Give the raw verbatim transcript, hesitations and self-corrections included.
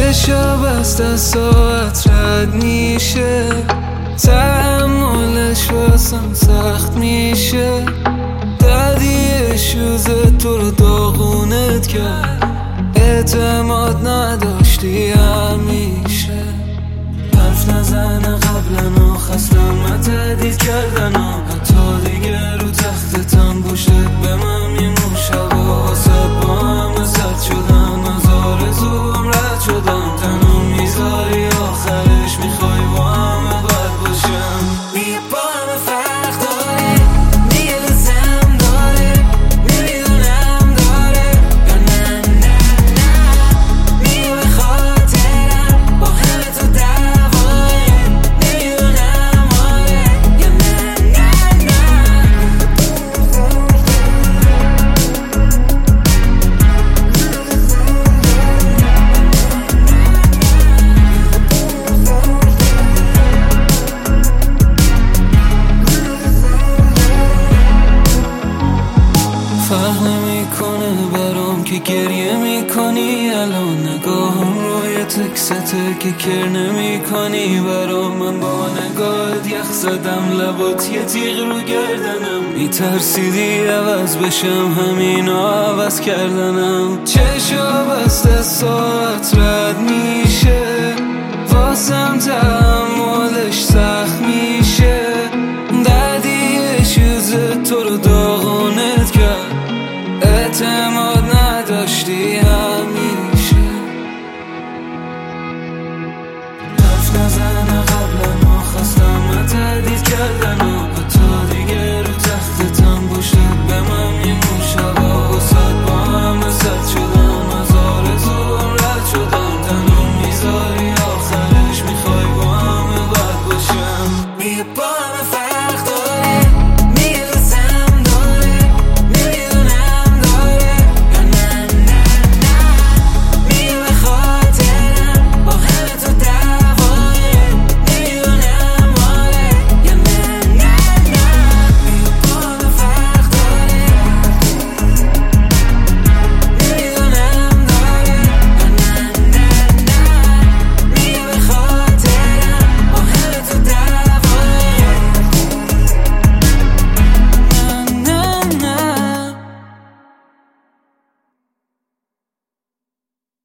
شب از دستات رد میشه، تحملش واسم سخت میشه. دردی شوز تو رو داغونت کرد، اعتماد نداشتی همیشه. حرف نزنه قبلا و خستم تهدید کردن و حتی دیگه رو تختتم پشتت به من میمون شبا. واسه با همه سرد شدن از آرزوم رد شدم. تنو میذاری آخرش میخوای با همه بد باشم. میگه با همه فرق داره، میگه لازم داره، نمیدونم داره یا نه نه نه. میگه به خاطرم با همه تو دعوایه، نمیدونم آره یا نه نه نه. فرق نمیکنه برام که گریه میکنی الان. نگاهم روی تکسته که کر نمیکنی برام. من با نگاهت یخ زدم، لبات یه تیغ رو گردنم. میترسیدی عوض بشم، همینو عوض کردنم. چشم